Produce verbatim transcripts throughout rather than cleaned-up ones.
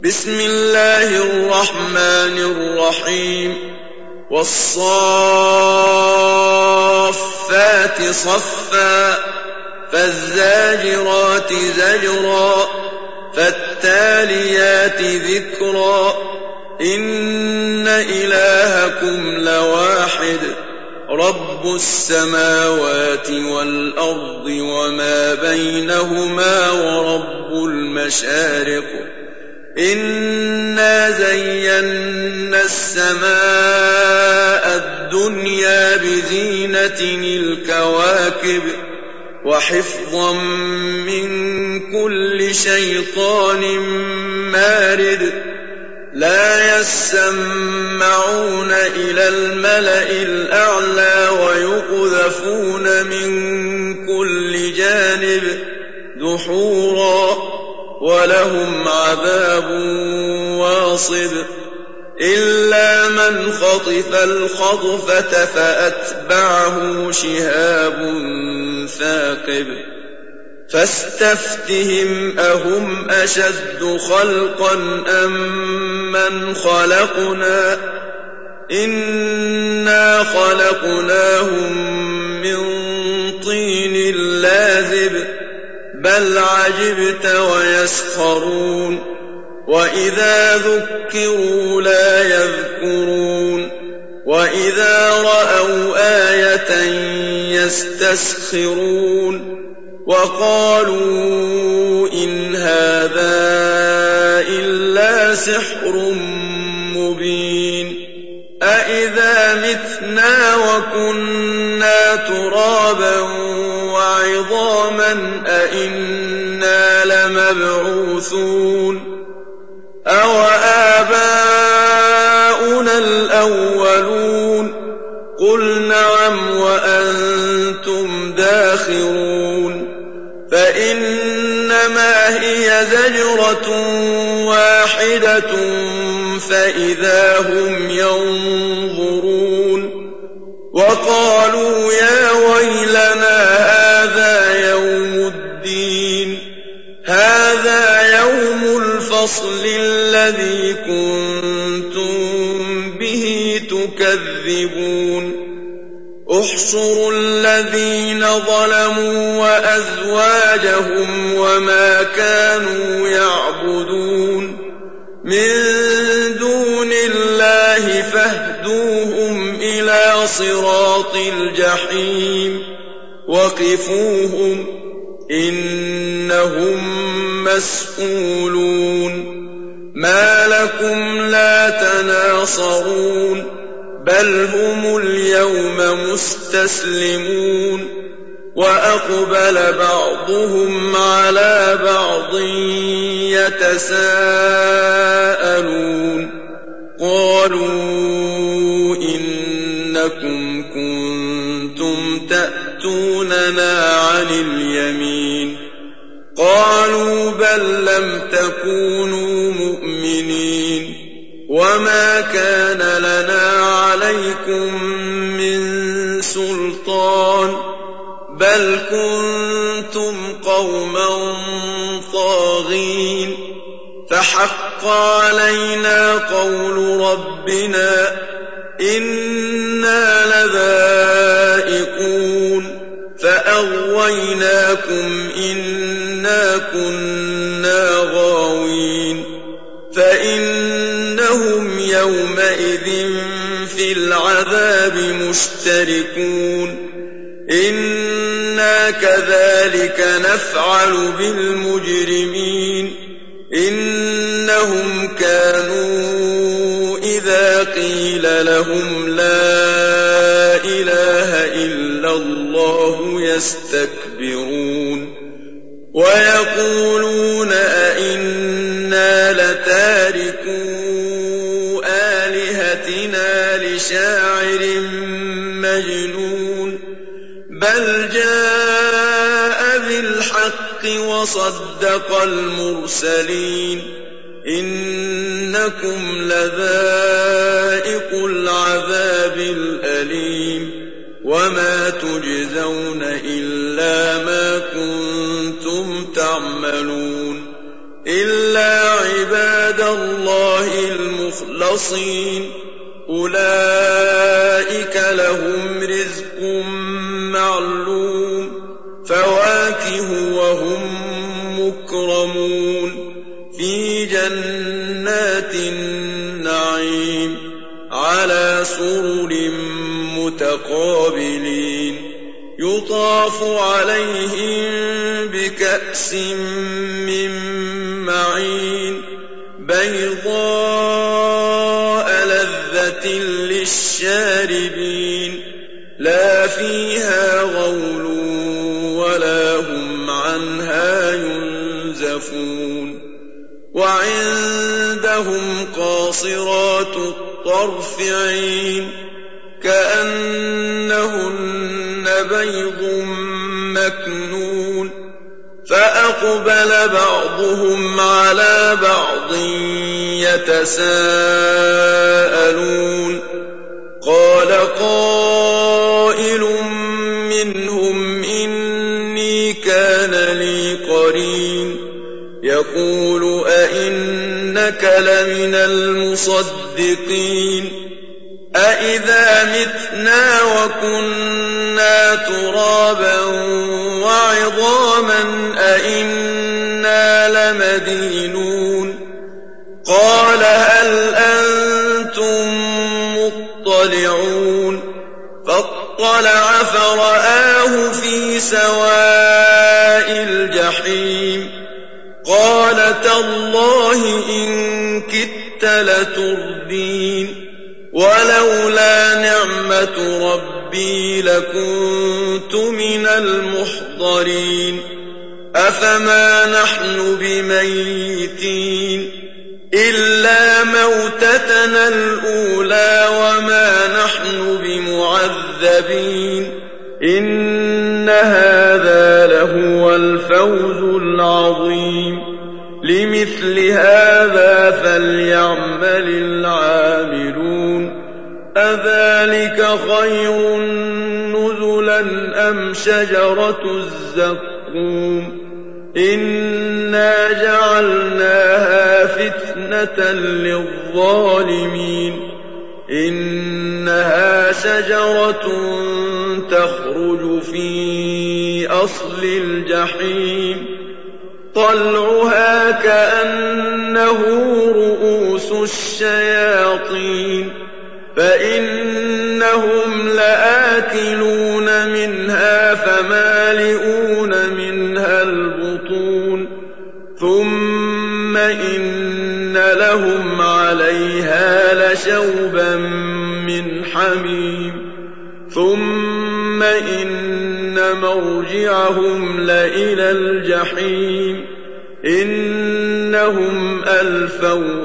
بسم الله الرحمن الرحيم والصافات صفا فالزاجرات زجرا فالتاليات ذكرا إن إلهكم لواحد رب السماوات والأرض وما بينهما ورب المشارق إنا زينا السماء الدنيا بزينة الكواكب وحفظا من كل شيطان مارد لا يسمعون إلى الملأ الأعلى ويقذفون من كل جانب دحورا ولهم عذاب واصب إلا من خطف الخطفة فأتبعه شهاب ثاقب فاستفتهم أهم أشد خلقا أم من خلقنا إنا خلقناهم من طين لازب بل عجبت ويسخرون وإذا ذكروا لا يذكرون وإذا رأوا آية يستسخرون وقالوا إن هذا إلا سحر مبين أإذا متنا وكنا ترابا وعظاما أإنا لمبعوثون أو آباؤنا الأولون قل نعم وأنتم داخرون فإنما هي زجرة واحدة فإذا هم ينظرون وقالوا يا ويلنا هذا يوم الدين هذا يوم الفصل الذي كنتم به تكذبون احشروا الذين ظلموا وأزواجهم وما كانوا يعبدون من دون الله فاهدوهم إلى صراط الجحيم وقفوهم إنهم مسئولون ما لكم لا تناصرون بل هم اليوم مستسلمون وأقبل بعضهم على بعض يتساءلون قالوا إنكم كنتم تأتوننا عن اليمين قالوا بل لم تكونوا مؤمنين وما كان لنا عليكم من سلطان بل كنتم قوما طاغين فحق علينا قول ربنا إنا لذائقون فأغويناكم إنا كنا غاوين فإنهم يومئذ في العذاب مشتركون إنا كذلك نفعل بالمجرمين إنهم كانوا إذا قيل لهم لا إله إلا الله يستكبرون ويقولون أئنا لتاركو آلهتنا لشاعر مجنون بل جاء بالحق وصدق المرسلين إنكم لذائق العذاب الأليم وما تجزون إلا ما كنتم تعملون إلا عباد الله المخلصين أولئك لهم رزق معلوم فواكه وهم مكرمون في جنات النعيم على سرر متقابلين يطاف عليهم بكأس من معين بيضاء لذة للشاربين لا فيها غول ولا هم عنها ينزفون وعندهم قاصرات الطرف عين كأنهن بيض مكنون فأقبل بعضهم على بعض يتساءلون قال قائل منهم إني كان لي قرين يقول أئنك لمن المصدقين أئذا متنا وكنا ترابا وعظاما أئنا لمدينون قال هل أنتم مطلعون فاطلع فرآه في سواء الجحيم قال تالله إن كدت لتردين ولولا نعمة ربي لكنت من المحضرين أفما نحن بميتين إلا موتتنا الأولى وما نحن بمعذبين إن هذا لهو الفوز العظيم لمثل هذا فليعمل العاملون أذلك خير نزلا أم شجرة الزقوم إنا جعلناها فتنة للظالمين إنها شجرة تخرج في أصل الجحيم طلعها كأنه رؤوس الشياطين فإنهم لآكلون منها فمالئون منها البطون ثم إن لهم عليها لشوبا من حميم ثم إن مرجعهم لإلى الجحيم إنهم ألفوا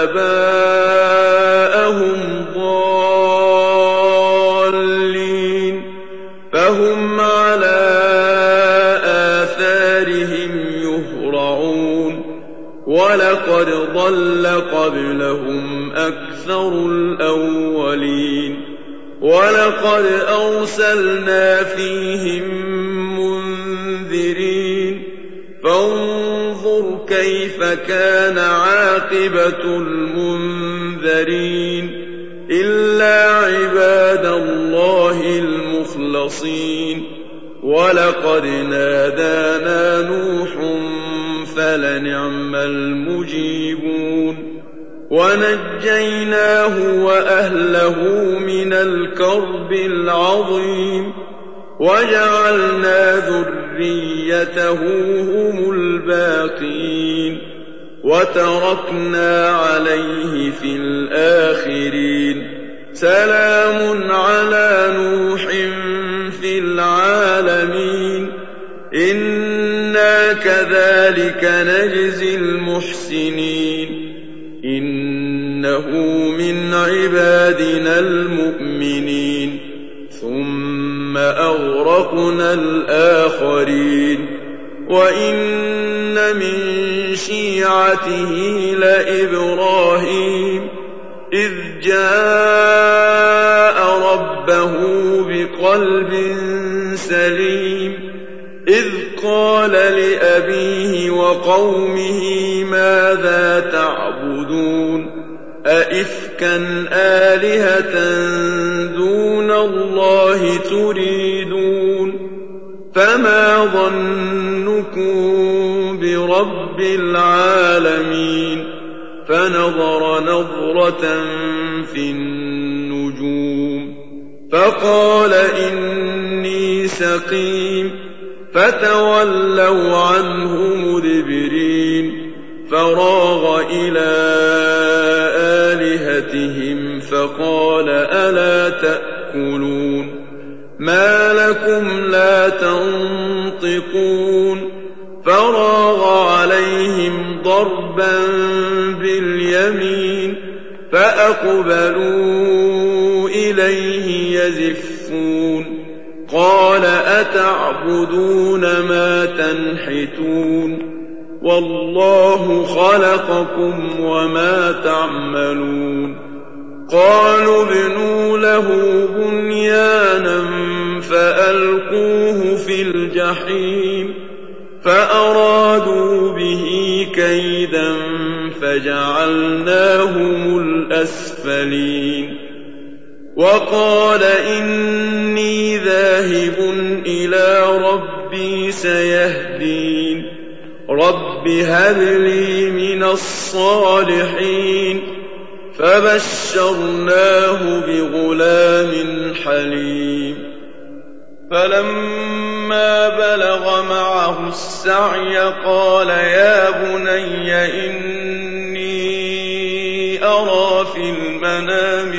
آباءهم ضالين فهم على آثارهم يهرعون ولقد ضل قبلهم أكثر الأولين ولقد أرسلنا فيهم منذرين فانظر كيف كان عاقبة المنذرين إلا عباد الله المخلصين ولقد نادانا نوح فلنعم المجيبون ونجيناه وأهله من الكرب العظيم وجعلنا ذريته هم الباقين وتركنا عليه في الآخرين سلام على نوح في العالمين إنا كذلك نجزي المحسنين إنه من عبادنا المؤمنين ثم أغرقنا الآخرين وإن من شيعته لإبراهيم إذ جاء ربه بقلب سليم إذ قال لأبيه وقومه ماذا تعبدون أئفكا آلهة دون الله تريدون فما ظنكم برب العالمين فنظر نظرة في النجوم فقال إني سقيم فتولوا عنه مدبرين فراغ إلى آلهتهم فقال ألا تأكلون ما لكم لا تنطقون فراغ عليهم ضربا باليمين فأقبلوا إليه يزفون قال أتعبدون ما تنحتون والله خلقكم وما تعملون قالوا ابنوا له بنيانا فألقوه في الجحيم فأرادوا به كيدا فجعلناهم الأسفلين وقال إني ذاهب إلى ربي سيهدين رب هب لي من الصالحين فبشرناه بغلام حليم فلما بلغ معه السعي قال يا بني إني أرى في المنام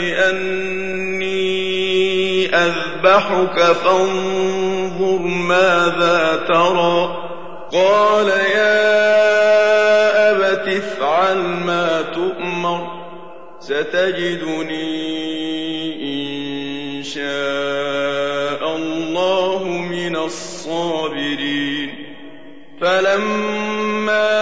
أني أذبحك فانظر ماذا ترى قال يا أبت افعل ما تؤمر ستجدني إن شاء الله من الصابرين فلما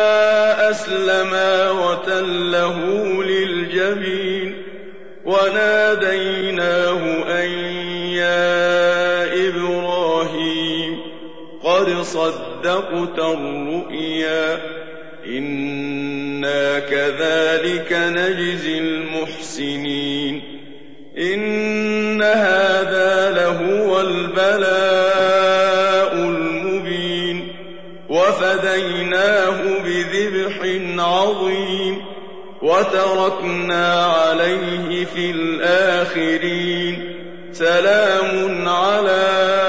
أسلما وتله للجبين وناديناه أن يا إبراهيم قد صدقت الرؤيا إنا كذلك نجزي المحسنين إن هذا لهو البلاء المبين وفديناه بذبح عظيم وتركنا عليه في الآخرين سلام على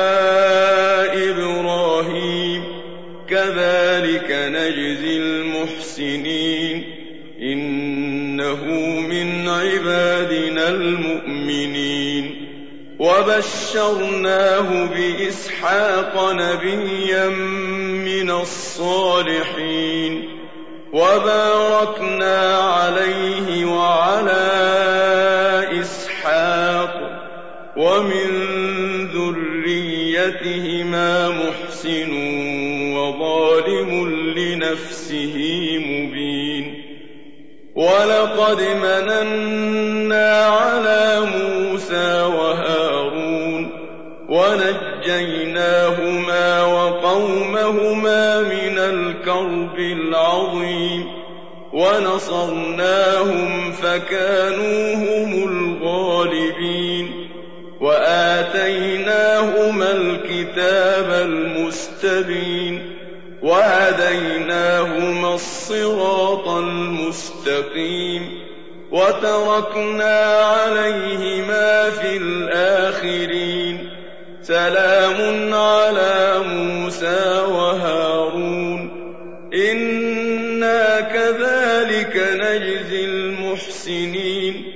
إبراهيم كذلك نجزي المحسنين إنه من عبادنا المؤمنين وبشرناه بإسحاق نبيا من الصالحين وباركنا عليه وعلى إسحاق ومن ذريتهما محسن وظالم لنفسه مبين ولقد مننا على موسى وهارون ونجيناهما وقومهما من الكرب العظيم ونصرناهم فكانوا هم الغالبين وآتيناهما الكتاب المستبين وهديناهما الصراط المستقيم وتركنا عليهما في الآخرين سلام على موسى وهارون إنا كذلك نجزي المحسنين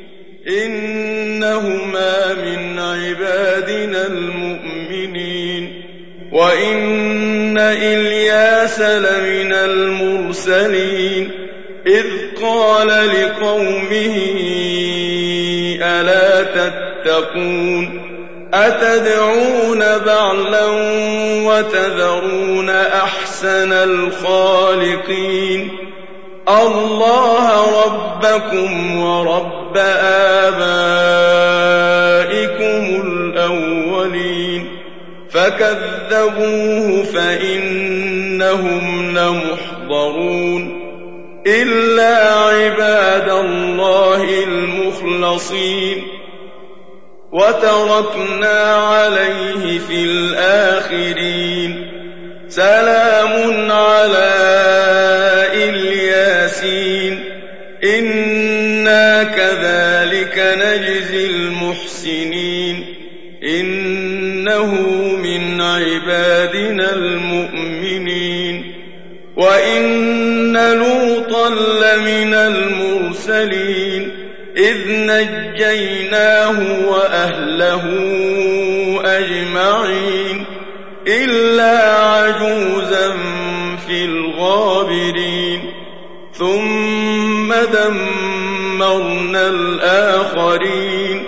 إنهما من عبادنا المؤمنين وإن إلياس لمن المرسلين إذ قال لقومه ألا تتقون أتدعون بعلا وتذرون أحسن الخالقين الله ربكم ورب آبائكم الأولين فكيف فكذبوه فإنهم لمحضرون إلا عباد الله المخلصين وتركنا عليه في الآخرين سلام على الياسين إنا كذلك نجزي المحسنين إنه من عبادنا المؤمنين وإن لوطا لمن المرسلين إذ نجيناه وأهله أجمعين إلا عجوزا في الغابرين ثم دمرنا الآخرين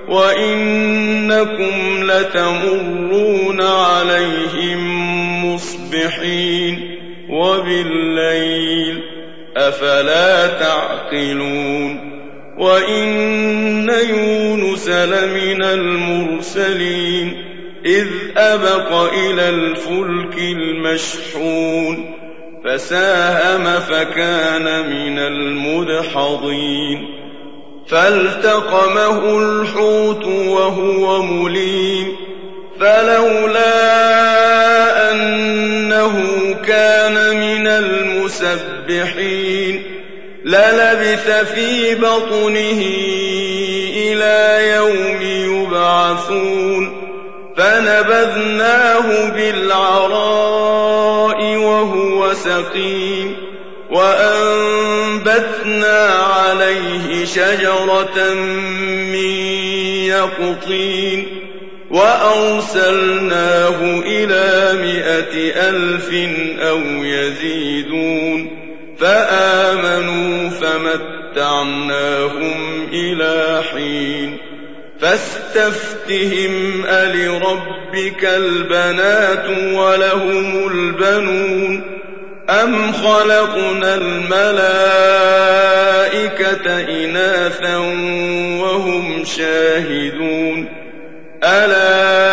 وإنكم لتمرون عليهم مصبحين وبالليل أفلا تعقلون وإن يونس لمن المرسلين إذ أبق إلى الفلك المشحون فساهم فكان من المدحضين فالتقمه الحوت وهو مليم فلولا أنه كان من المسبحين للبث في بطنه إلى يوم يبعثون فنبذناه بالعراء وهو سقيم وأنبتنا عليه شجرة من يقطين وأرسلناه إلى مائة ألف أو يزيدون فآمنوا فمتعناهم إلى حين فاستفتهم ألربك البنات ولهم البنون أم خلقنا الملائكة إناثا وهم شاهدون ألا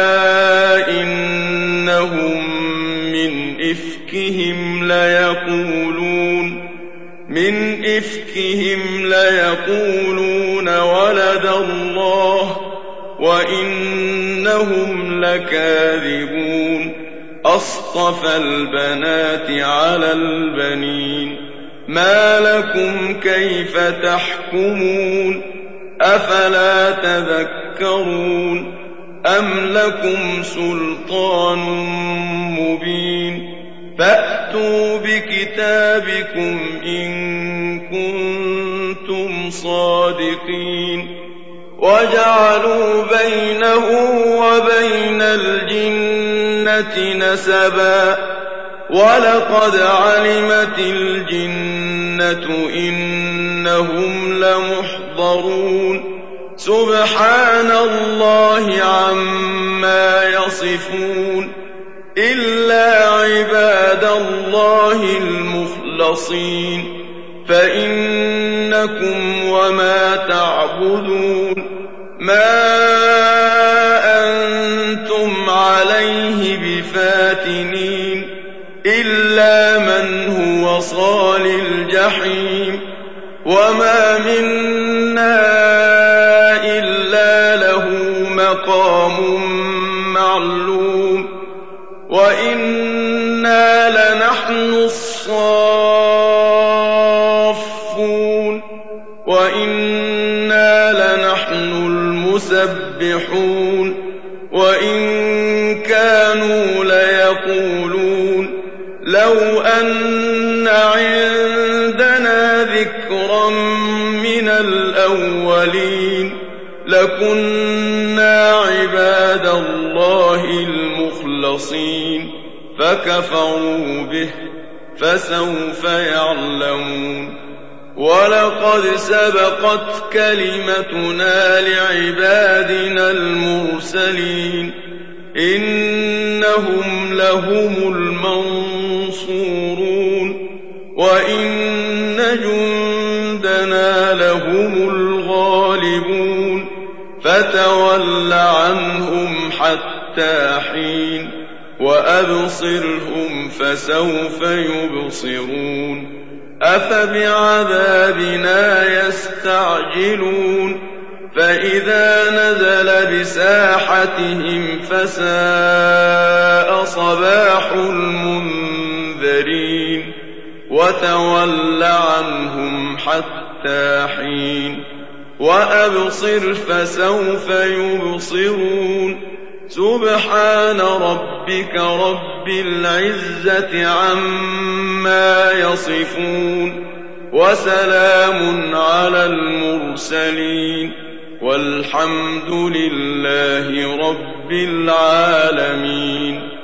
إنهم من إفكهم ليقولون من إفكهم ليقولون ولد الله وإنهم لكاذبون أصطفى البنات على البنين ما لكم كيف تحكمون أفلا تذكرون أم لكم سلطان مبين فأتوا بكتابكم إن كنتم صادقين وجعلوا بينه وبين الجنة نسبا ولقد علمت الجنة إنهم لمحضرون سبحان الله عما يصفون إلا عباد الله المخلصين فإنكم وما تعبدون ما أنتم عليه بفاتنين إلا من هو صال الجحيم وما منا إلا له مقام معلوم وإنا لنحن الصافون وإنا لنحن المسبحون وإن كانوا ليقولون لو أن عندنا ذكرا من الأولين لكنا عباد الله المخلصين فكفروا به فسوف يعلمون ولقد سبقت كلمتنا لعبادنا المرسلين إنهم لهم المنصورون وإن جندنا لهم الغالبون فتول عنهم حتى حتى حين وأبصرهم فسوف يبصرون أفبعذابنا يستعجلون فإذا نزل بساحتهم فساء صباح المنذرين وتول عنهم حتى حين وأبصر فسوف يبصرون سبحان ربك رب العزة عما يصفون وسلام على المرسلين والحمد لله رب العالمين.